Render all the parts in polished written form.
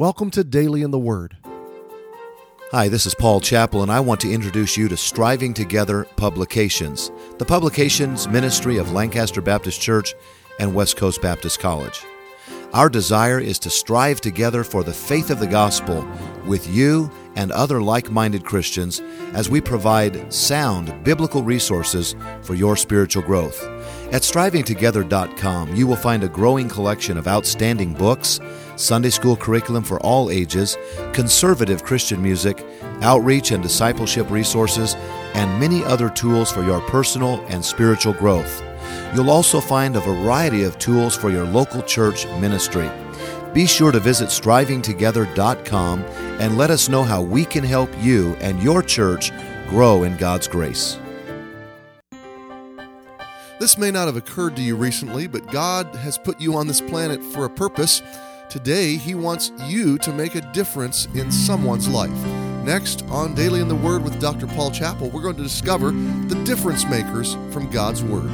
Welcome to Daily in the Word. Hi, this is Paul Chappell, and I want to introduce you to Striving Together Publications, the publications ministry of Lancaster Baptist Church and West Coast Baptist College. Our desire is to strive together for the faith of the gospel with you and other like-minded Christians as we provide sound biblical resources for your spiritual growth. At strivingtogether.com, you will find a growing collection of outstanding books, Sunday school curriculum for all ages, conservative Christian music, outreach and discipleship resources, and many other tools for your personal and spiritual growth. You'll also find a variety of tools for your local church ministry. Be sure to visit strivingtogether.com and let us know how we can help you and your church grow in God's grace. This may not have occurred to you recently, but God has put you on this planet for a purpose. Today, He wants you to make a difference in someone's life. Next, on Daily in the Word with Dr. Paul Chappell, we're going to discover the difference makers from God's Word.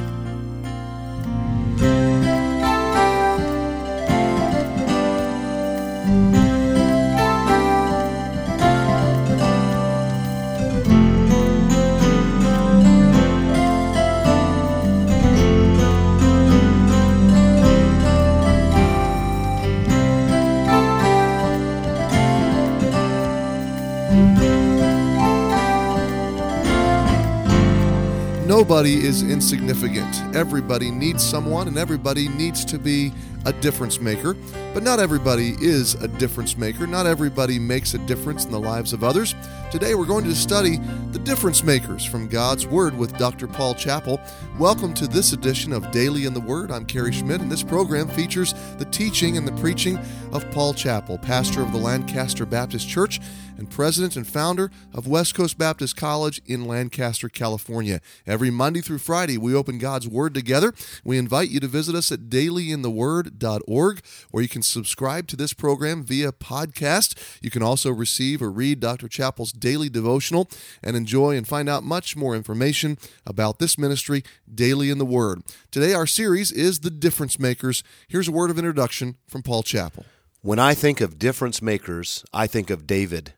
Nobody is insignificant. Everybody needs someone, and everybody needs to be a difference maker. But not everybody is a difference maker. Not everybody makes a difference in the lives of others. Today we're going to study the difference makers from God's Word with Dr. Paul Chappell. Welcome to this edition of Daily in the Word. I'm Kerry Schmidt, and this program features the teaching and the preaching of Paul Chappell, pastor of the Lancaster Baptist Church and president and founder of West Coast Baptist College in Lancaster, California. Every Monday through Friday, we open God's Word together. We invite you to visit us at dailyintheword.org, where you can subscribe to this program via podcast. You can also receive or read Dr. Chappell's daily devotional and enjoy and find out much more information about this ministry, Daily in the Word. Today, our series is The Difference Makers. Here's a word of introduction from Paul Chappell. When I think of difference makers, I think of David.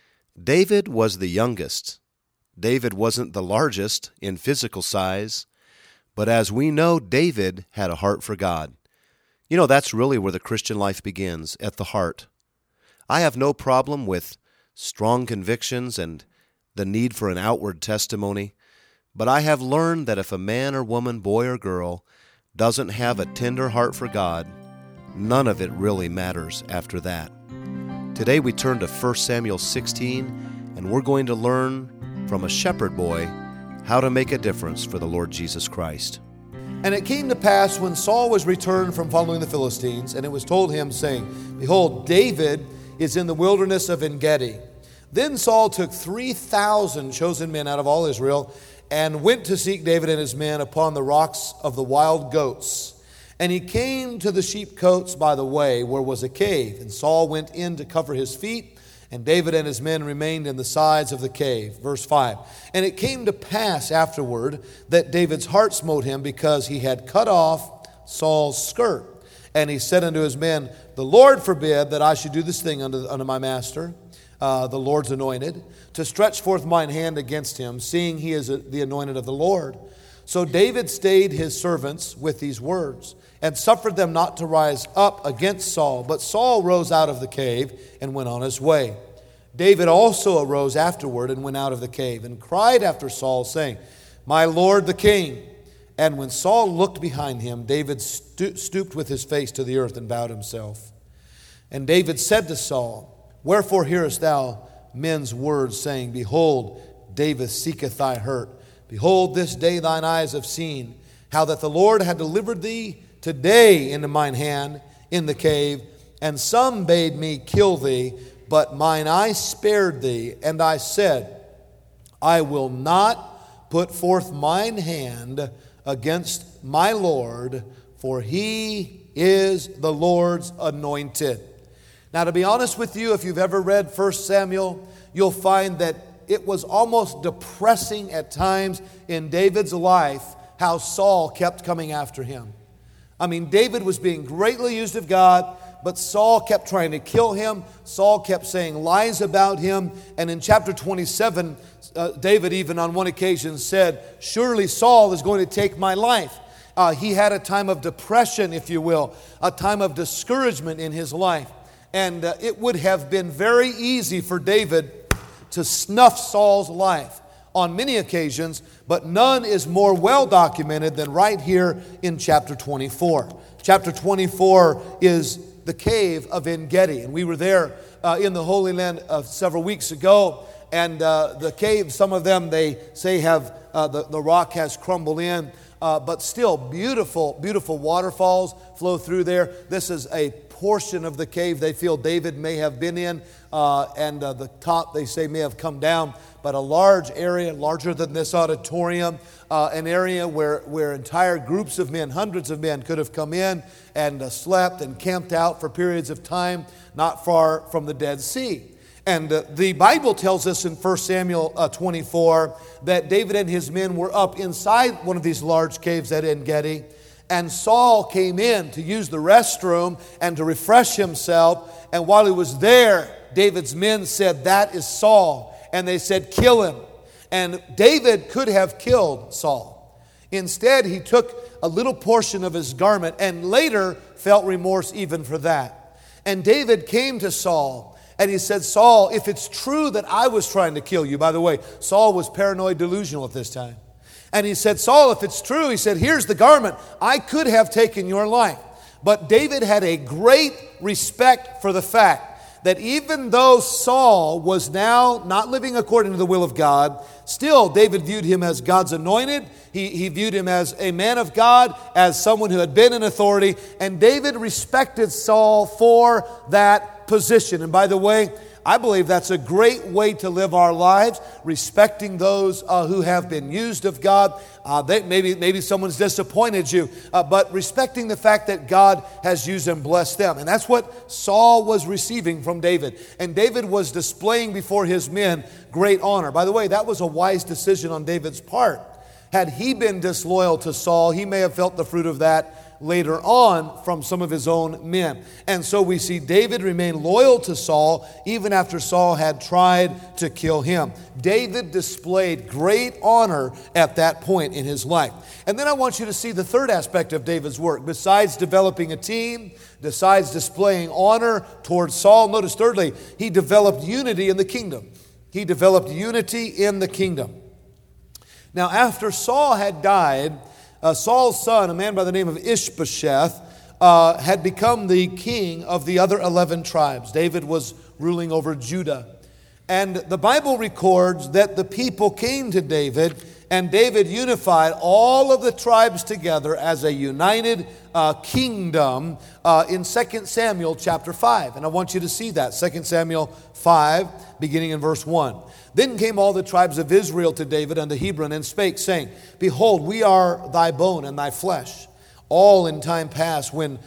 David was the youngest. David wasn't the largest in physical size, but as we know, David had a heart for God. You know, that's really where the Christian life begins, at the heart. I have no problem with strong convictions and the need for an outward testimony, but I have learned that if a man or woman, boy or girl, doesn't have a tender heart for God, none of it really matters after that. Today we turn to 1 Samuel 16, and we're going to learn from a shepherd boy how to make a difference for the Lord Jesus Christ. And it came to pass when Saul was returned from following the Philistines, and it was told him, saying, Behold, David is in the wilderness of En-gedi. Then Saul took 3,000 chosen men out of all Israel, and went to seek David and his men upon the rocks of the wild goats. And he came to the sheepcotes by the way, where was a cave. And Saul went in to cover his feet, and David and his men remained in the sides of the cave. Verse 5. And it came to pass afterward that David's heart smote him, because he had cut off Saul's skirt. And he said unto his men, The Lord forbid that I should do this thing unto my master, the Lord's anointed, to stretch forth mine hand against him, seeing he is the anointed of the Lord. So David stayed his servants with these words, and suffered them not to rise up against Saul. But Saul rose out of the cave and went on his way. David also arose afterward and went out of the cave, and cried after Saul, saying, My Lord the king. And when Saul looked behind him, David stooped with his face to the earth and bowed himself. And David said to Saul, Wherefore hearest thou men's words, saying, Behold, David seeketh thy hurt. Behold, this day thine eyes have seen how that the Lord had delivered thee today into mine hand in the cave, and some bade me kill thee, but mine eye spared thee. And I said, I will not put forth mine hand against my Lord, for he is the Lord's anointed. Now, to be honest with you, if you've ever read 1 Samuel, you'll find that it was almost depressing at times in David's life how Saul kept coming after him. I mean, David was being greatly used of God. but Saul kept trying to kill him. Saul kept saying lies about him. And in chapter 27, David even on one occasion said, surely Saul is going to take my life. He had a time of depression, if you will, a time of discouragement in his life. And it would have been very easy for David to snuff Saul's life on many occasions, but none is more well documented than right here in chapter 24. Chapter 24 is the cave of En-Gedi, and we were there in the Holy Land several weeks ago, and the cave, some of them they say have, the rock has crumbled in, but still beautiful, beautiful waterfalls flow through there. This is a portion of the cave they feel David may have been in, and the top they say may have come down, but a large area, larger than this auditorium, an area where entire groups of men, hundreds of men could have come in and slept and camped out for periods of time not far from the Dead Sea. And the Bible tells us in 1 Samuel 24 that David and his men were up inside one of these large caves at En-Gedi, and Saul came in to use the restroom and to refresh himself. And while he was there, David's men said, that is Saul. And they said, kill him. And David could have killed Saul. Instead, he took a little portion of his garment and later felt remorse even for that. And David came to Saul and he said, Saul, if it's true that I was trying to kill you, by the way, Saul was paranoid delusional at this time. And he said, Saul, if it's true, he said, here's the garment. I could have taken your life. But David had a great respect for the fact that even though Saul was now not living according to the will of God, still David viewed him as God's anointed. He viewed him as a man of God, as someone who had been in authority. And David respected Saul for that position. And by the way, I believe that's a great way to live our lives, respecting those who have been used of God. Maybe someone's disappointed you, but respecting the fact that God has used and blessed them. And that's what Saul was receiving from David. And David was displaying before his men great honor. By the way, that was a wise decision on David's part. Had he been disloyal to Saul, he may have felt the fruit of that later on from some of his own men. And so we see David remain loyal to Saul even after Saul had tried to kill him. David displayed great honor at that point in his life. And then I want you to see the third aspect of David's work. Besides developing a team, besides displaying honor towards Saul, notice thirdly, he developed unity in the kingdom. He developed unity in the kingdom. Now after Saul had died, Saul's son, a man by the name of Ishbosheth, had become the king of the other 11 tribes. David was ruling over Judah. And the Bible records that the people came to David, and David unified all of the tribes together as a united kingdom in 2 Samuel chapter 5. And I want you to see that, 2 Samuel 5, beginning in verse 1. Then came all the tribes of Israel to David unto Hebron, and spake, saying, Behold, we are thy bone and thy flesh. Also in time past, when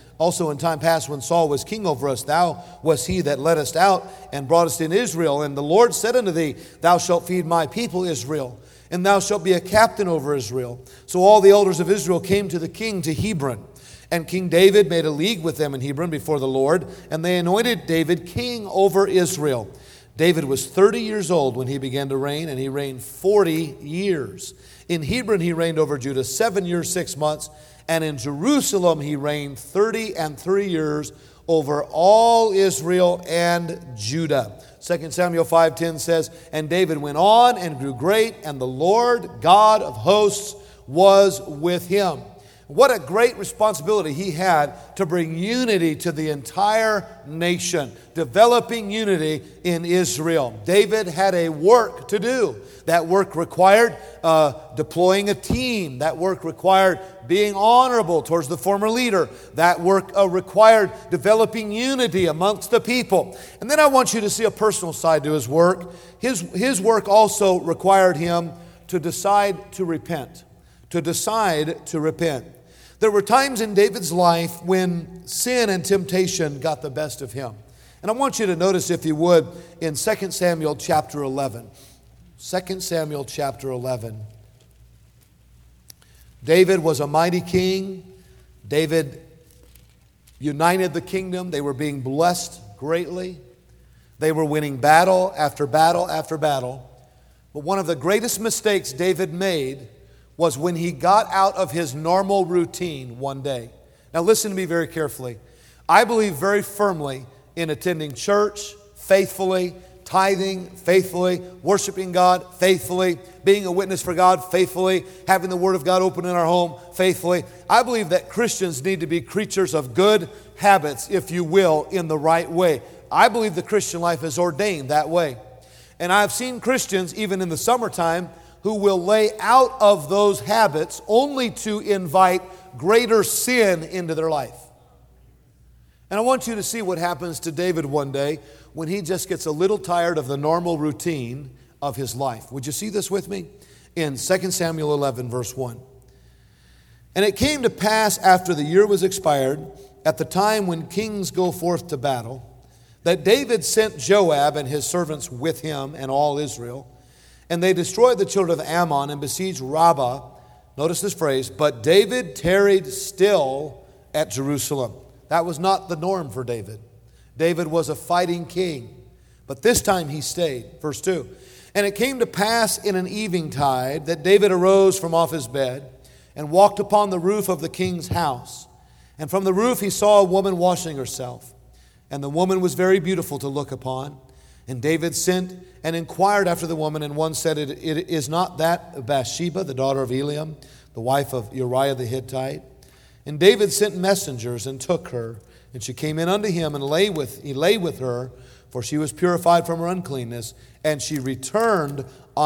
Saul was king over us, thou wast he that led us out and brought us in Israel. And the Lord said unto thee, Thou shalt feed my people Israel, and thou shalt be a captain over Israel. So all the elders of Israel came to the king to Hebron. And King David made a league with them in Hebron before the Lord, and they anointed David king over Israel. David was 30 years old when he began to reign, and he reigned 40 years. In Hebron he reigned over Judah 7 years, 6 months, and in Jerusalem he reigned 30 and 3 years over all Israel and Judah. 2 Samuel 5:10 says, And David went on and grew great, and the Lord God of hosts was with him. What a great responsibility he had to bring unity to the entire nation, developing unity in Israel. David had a work to do. That work required deploying a team. That work required being honorable towards the former leader. That work required developing unity amongst the people. And then I want you to see a personal side to his work. His work also required him to decide to repent. To decide to repent. There were times in David's life when sin and temptation got the best of him. And I want you to notice, if you would, in 2 Samuel chapter 11. 2 Samuel chapter 11. David was a mighty king. David united the kingdom. They were being blessed greatly. They were winning battle after battle after battle. But one of the greatest mistakes David made was when he got out of his normal routine one day. Now listen to me very carefully. I believe very firmly in attending church faithfully, tithing faithfully, worshiping God faithfully, being a witness for God faithfully, having the Word of God open in our home faithfully. I believe that Christians need to be creatures of good habits, if you will, in the right way. I believe the Christian life is ordained that way. And I've seen Christians, even in the summertime, who will lay out of those habits only to invite greater sin into their life. And I want you to see what happens to David one day when he just gets a little tired of the normal routine of his life. Would you see this with me? In 2 Samuel 11, verse 1. And it came to pass after the year was expired, at the time when kings go forth to battle, that David sent Joab and his servants with him and all Israel, and they destroyed the children of Ammon and besieged Rabbah. Notice this phrase, but David tarried still at Jerusalem. That was not the norm for David. David was a fighting king, but this time he stayed. Verse 2, and it came to pass in an eventide that David arose from off his bed and walked upon the roof of the king's house. And from the roof he saw a woman washing herself. And the woman was very beautiful to look upon. And David sent and inquired after the woman, and one said, it is not that Bathsheba, the daughter of Eliam, the wife of Uriah the Hittite? And David sent messengers and took her, and she came in unto him, and he lay with her, for she was purified from her uncleanness, and she returned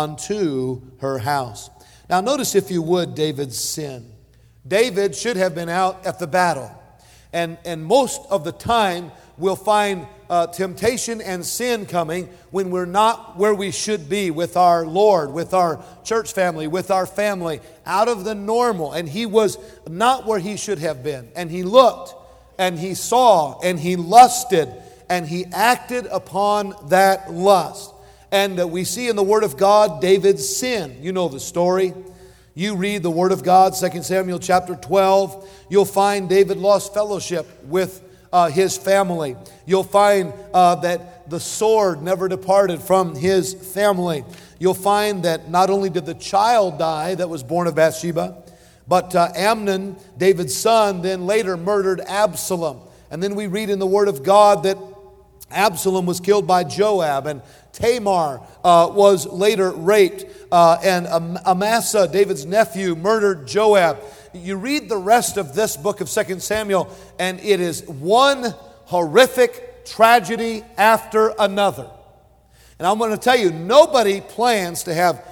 unto her house. Now notice, if you would, David's sin. David should have been out at the battle. And most of the time, we'll find temptation and sin coming when we're not where we should be with our Lord, with our church family, with our family, out of the normal. And he was not where he should have been. And he looked, and he saw, and he lusted, and he acted upon that lust. And we see in the Word of God David's sin. You know the story. You read the Word of God, 2 Samuel chapter 12. You'll find David lost fellowship with his family. You'll find that the sword never departed from his family. You'll find that not only did the child die that was born of Bathsheba, but Amnon, David's son, then later murdered Absalom. And then we read in the Word of God that Absalom was killed by Joab, and Tamar was later raped, and Amasa, David's nephew, murdered Joab. You read the rest of this book of 2 Samuel, and it is one horrific tragedy after another. And I'm going to tell you, nobody plans to have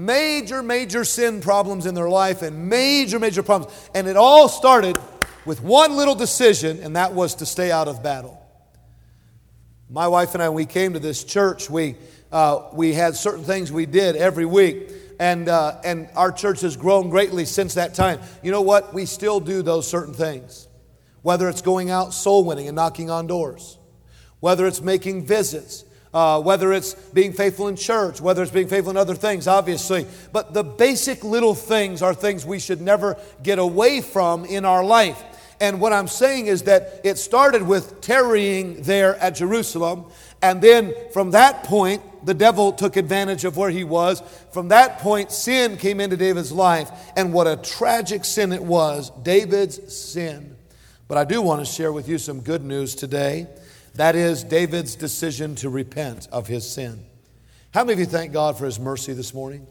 major sin problems in their life and major problems. And it all started with one little decision, and that was to stay out of battle. My wife and I, we came to this church, we had certain things we did every week. And our church has grown greatly since that time. You know what? We still do those certain things. Whether it's going out soul winning and knocking on doors. Whether it's making visits. Whether it's being faithful in church. Whether it's being faithful in other things, obviously. But the basic little things are things we should never get away from in our life. And what I'm saying is that it started with tarrying there at Jerusalem. And then from that point, the devil took advantage of where he was. From that point, sin came into David's life. And what a tragic sin it was, David's sin. But I do want to share with you some good news today. That is David's decision to repent of his sin. How many of you thank God for his mercy this morning?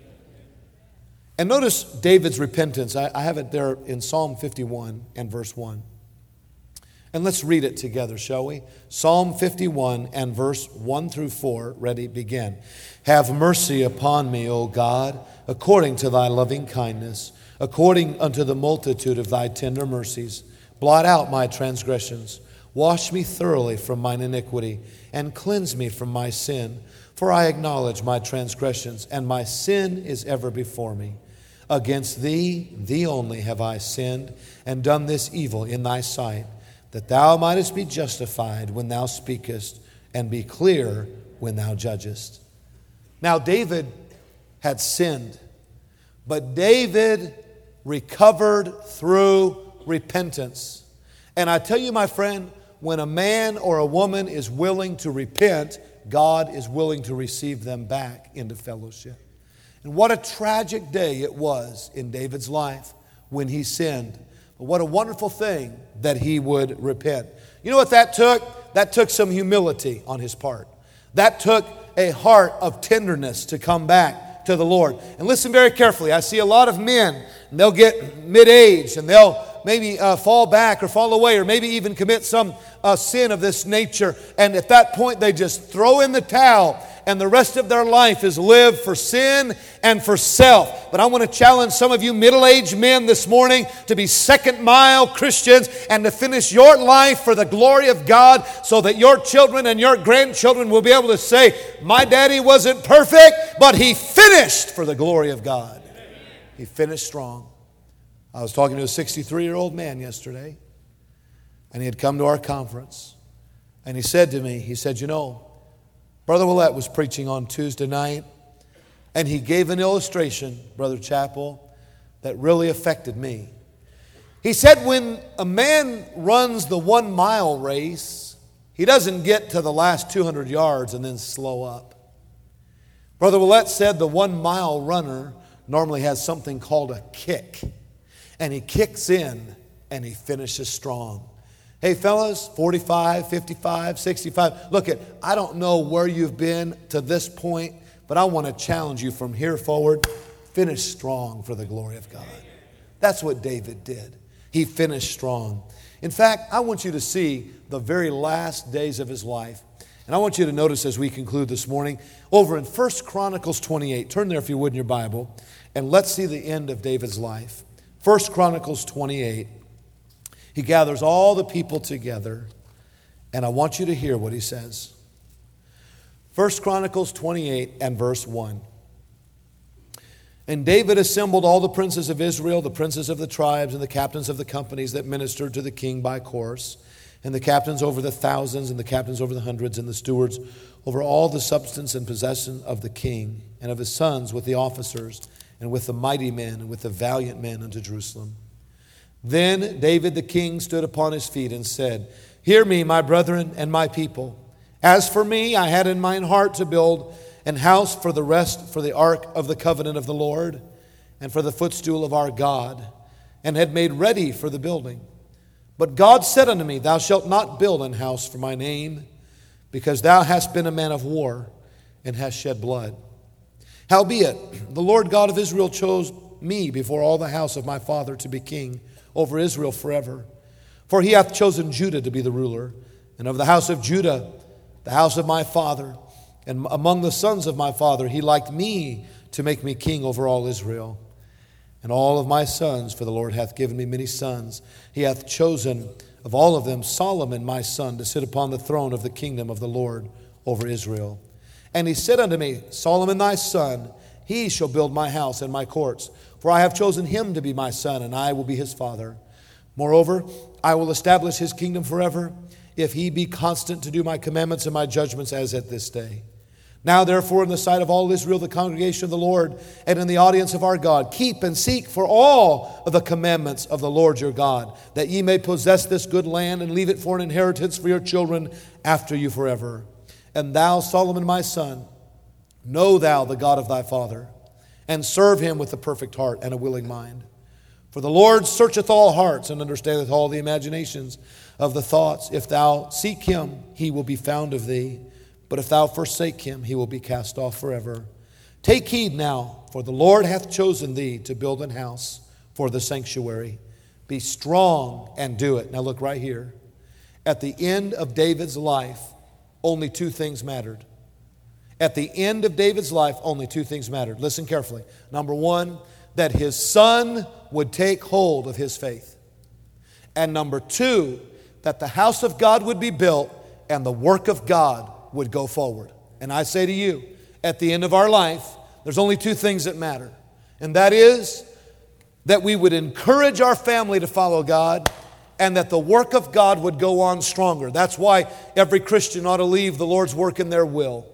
And notice David's repentance. I have it there in Psalm 51 and verse 1. And let's read it together, shall we? Psalm 51 and verse 1 through 4. Ready, begin. Have mercy upon me, O God, according to thy loving kindness, according unto the multitude of thy tender mercies. Blot out my transgressions. Wash me thoroughly from mine iniquity, and cleanse me from my sin. For I acknowledge my transgressions, and my sin is ever before me. Against thee, thee only have I sinned, and done this evil in thy sight, that thou mightest be justified when thou speakest, and be clear when thou judgest. Now David had sinned, but David recovered through repentance. And I tell you, my friend, when a man or a woman is willing to repent, God is willing to receive them back into fellowship. And what a tragic day it was in David's life when he sinned. But what a wonderful thing that he would repent. You know what that took? That took some humility on his part. That took a heart of tenderness to come back to the Lord. And listen very carefully. I see a lot of men, and they'll get mid-age, and they'll maybe fall back or fall away, or maybe even commit some sin of this nature. And at that point, they just throw in the towel, and the rest of their life is lived for sin and for self. But I want to challenge some of you middle-aged men this morning to be second-mile Christians and to finish your life for the glory of God, so that your children and your grandchildren will be able to say, my daddy wasn't perfect, but he finished for the glory of God. He finished strong. I was talking to a 63-year-old man yesterday, and he had come to our conference, and he said to me, he said, you know, Brother Willett was preaching on Tuesday night, and he gave an illustration, Brother Chappell, that really affected me. He said when a man runs the 1 mile race, he doesn't get to the last 200 yards and then slow up. Brother Willett said the 1 mile runner normally has something called a kick. And he kicks in and he finishes strong. Hey fellas, 45, 55, 65. Look, I don't know where you've been to this point, but I want to challenge you from here forward. Finish strong for the glory of God. That's what David did. He finished strong. In fact, I want you to see the very last days of his life. And I want you to notice as we conclude this morning, over in 1 Chronicles 28, turn there if you would in your Bible, and let's see the end of David's life. 1 Chronicles 28, he gathers all the people together, and I want you to hear what he says. 1 Chronicles 28 and verse 1. And David assembled all the princes of Israel, the princes of the tribes, and the captains of the companies that ministered to the king by course, and the captains over the thousands, and the captains over the hundreds, and the stewards over all the substance and possession of the king, and of his sons with the officers, and with the mighty men, and with the valiant men unto Jerusalem. Then David the king stood upon his feet and said, hear me, my brethren and my people. As for me, I had in mine heart to build an house for the rest, for the ark of the covenant of the Lord, and for the footstool of our God, and had made ready for the building. But God said unto me, thou shalt not build an house for my name, because thou hast been a man of war, and hast shed blood. Howbeit, the Lord God of Israel chose me before all the house of my father to be king over Israel forever. For he hath chosen Judah to be the ruler, and of the house of Judah, the house of my father, and among the sons of my father, he liked me to make me king over all Israel. And all of my sons, for the Lord hath given me many sons, he hath chosen of all of them Solomon my son to sit upon the throne of the kingdom of the Lord over Israel. And he said unto me, Solomon thy son, he shall build my house and my courts, for I have chosen him to be my son, and I will be his father. Moreover, I will establish his kingdom forever, if he be constant to do my commandments and my judgments as at this day. Now therefore, in the sight of all Israel, the congregation of the Lord, and in the audience of our God, keep and seek for all of the commandments of the Lord your God, that ye may possess this good land, and leave it for an inheritance for your children after you forever. And thou, Solomon my son, know thou the God of thy father, and serve him with a perfect heart and a willing mind. For the Lord searcheth all hearts, and understandeth all the imaginations of the thoughts. If thou seek him, he will be found of thee. But if thou forsake him, he will be cast off forever. Take heed now, for the Lord hath chosen thee to build an house for the sanctuary. Be strong and do it. Now look right here. At the end of David's life, only two things mattered. At the end of David's life, only two things mattered. Listen carefully. Number one, that his son would take hold of his faith. And number two, that the house of God would be built and the work of God would go forward. And I say to you, at the end of our life, there's only two things that matter. And that is that we would encourage our family to follow God, and that the work of God would go on stronger. That's why every Christian ought to leave the Lord's work in their will.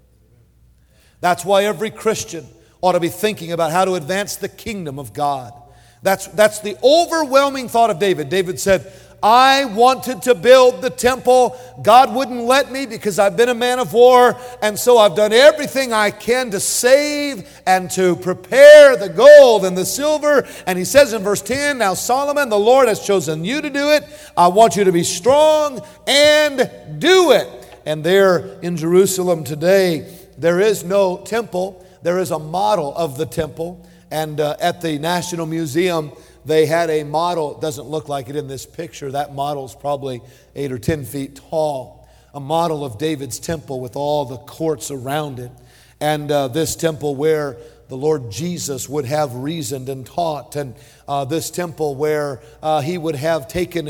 That's why every Christian ought to be thinking about how to advance the kingdom of God. That's the overwhelming thought of David. David said, I wanted to build the temple. God wouldn't let me because I've been a man of war, and so I've done everything I can to save and to prepare the gold and the silver. And he says in verse 10, now Solomon, the Lord has chosen you to do it. I want you to be strong and do it. And there in Jerusalem today, there is no temple. There is a model of the temple. And at the National Museum, they had a model. It doesn't look like it in this picture. That model's probably 8 or 10 feet tall. A model of David's temple with all the courts around it. And this temple where the Lord Jesus would have reasoned and taught. And this temple where he would have taken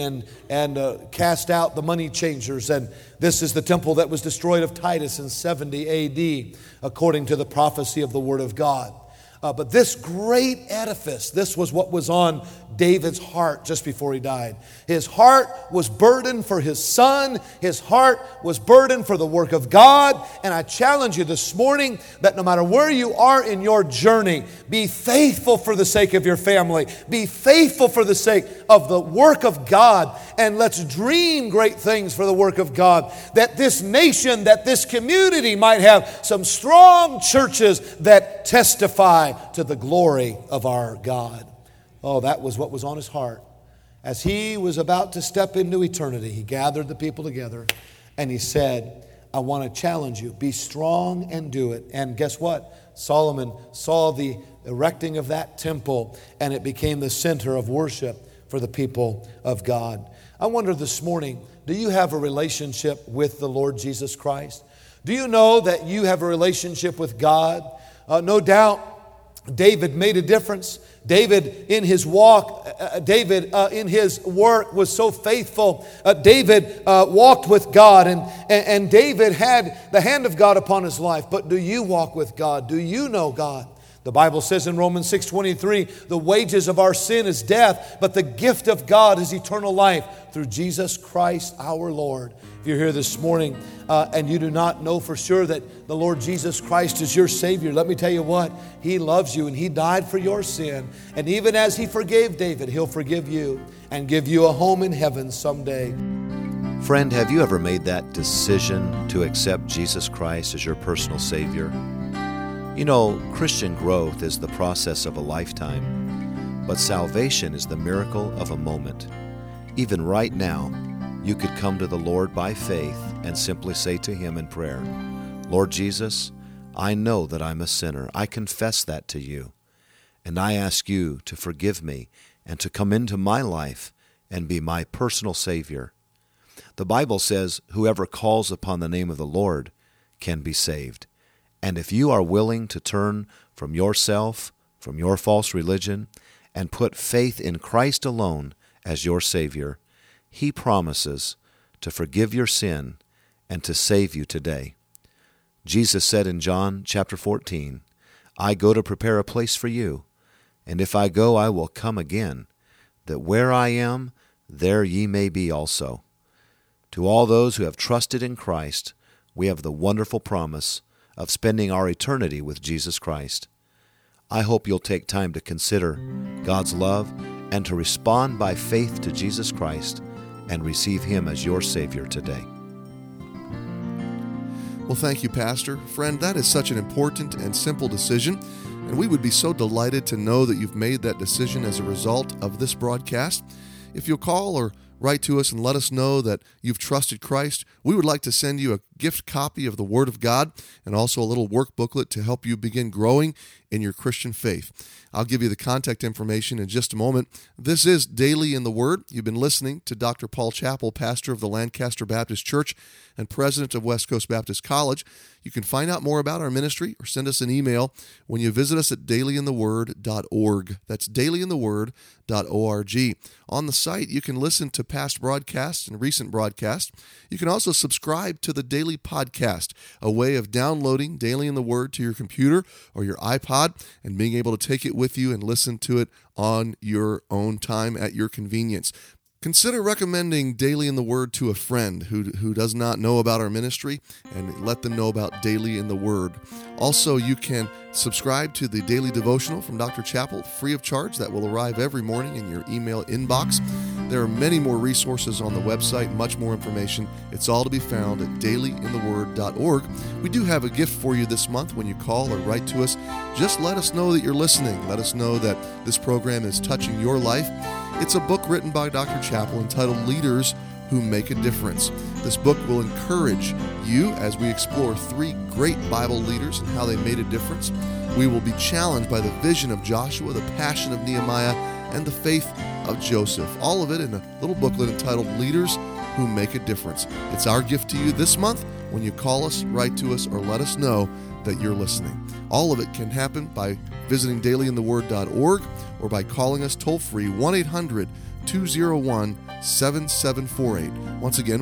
and cast out the money changers. And this is the temple that was destroyed of Titus in 70 A.D. according to the prophecy of the Word of God. But this great edifice, this was what was on David's heart just before he died. His heart was burdened for his son. His heart was burdened for the work of God. And I challenge you this morning that no matter where you are in your journey, be faithful for the sake of your family. Be faithful for the sake of the work of God. And let's dream great things for the work of God. That this nation, that this community might have some strong churches that testify to the glory of our God. Oh, that was what was on his heart. As he was about to step into eternity, he gathered the people together and he said, I want to challenge you. Be strong and do it. And guess what? Solomon saw the erecting of that temple and it became the center of worship for the people of God. I wonder this morning, do you have a relationship with the Lord Jesus Christ? Do you know that you have a relationship with God? No doubt David made a difference. David in his walk, David in his work was so faithful. David walked with God and David had the hand of God upon his life. But do you walk with God? Do you know God? The Bible says in Romans 6:23, the wages of our sin is death, but the gift of God is eternal life through Jesus Christ our Lord. If you're here this morning and you do not know for sure that the Lord Jesus Christ is your Savior, let me tell you what, He loves you and He died for your sin. And even as He forgave David, He'll forgive you and give you a home in heaven someday. Friend, have you ever made that decision to accept Jesus Christ as your personal Savior? You know, Christian growth is the process of a lifetime, but salvation is the miracle of a moment. Even right now, you could come to the Lord by faith and simply say to Him in prayer, Lord Jesus, I know that I'm a sinner. I confess that to you, and I ask you to forgive me and to come into my life and be my personal Savior. The Bible says, whoever calls upon the name of the Lord can be saved. And if you are willing to turn from yourself, from your false religion, and put faith in Christ alone as your Savior, He promises to forgive your sin and to save you today. Jesus said in John chapter 14, I go to prepare a place for you, and if I go, I will come again, that where I am, there ye may be also. To all those who have trusted in Christ, we have the wonderful promise of spending our eternity with Jesus Christ. I hope you'll take time to consider God's love and to respond by faith to Jesus Christ and receive Him as your Savior today. Well, thank you, Pastor. Friend, that is such an important and simple decision, and we would be so delighted to know that you've made that decision as a result of this broadcast. If you'll call or write to us and let us know that you've trusted Christ, we would like to send you a gift copy of the Word of God and also a little work booklet to help you begin growing in your Christian faith. I'll give you the contact information in just a moment. This is Daily in the Word. You've been listening to Dr. Paul Chappell, pastor of the Lancaster Baptist Church and president of West Coast Baptist College. You can find out more about our ministry or send us an email when you visit us at dailyintheword.org. That's dailyintheword.org. On the site, you can listen to past broadcasts and recent broadcasts. You can also subscribe to the Daily Podcast, a way of downloading Daily in the Word to your computer or your iPod and being able to take it with you and listen to it on your own time at your convenience. consider recommending Daily in the Word to a friend who does not know about our ministry, and let them know about Daily in the Word. Also, you can subscribe to the daily devotional from Dr. Chappell free of charge. That will arrive every morning in your email inbox. There are many more resources on the website, much more information. It's all to be found at dailyintheword.org. We do have a gift for you this month. When you call or write to us, just let us know that you're listening. Let us know that this program is touching your life. It's a book written by Dr. Chappell entitled Leaders Who Make a Difference. This book will encourage you as we explore 3 great Bible leaders and how they made a difference. We will be challenged by the vision of Joshua, the passion of Nehemiah, and the faith of Joseph. All of it in a little booklet entitled Leaders Who Make a Difference. It's our gift to you this month when you call us, write to us, or let us know that you're listening. All of it can happen by visiting dailyintheword.org or by calling us toll-free 1-800-201-7748. Once again,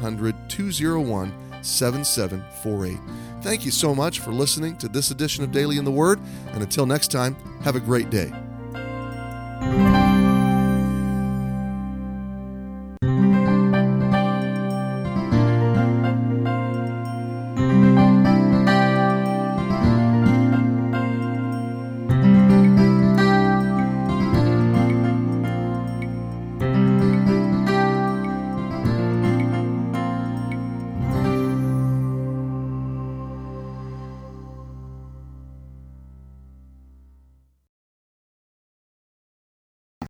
1-800-201-7748. Thank you so much for listening to this edition of Daily in the Word, and until next time, have a great day.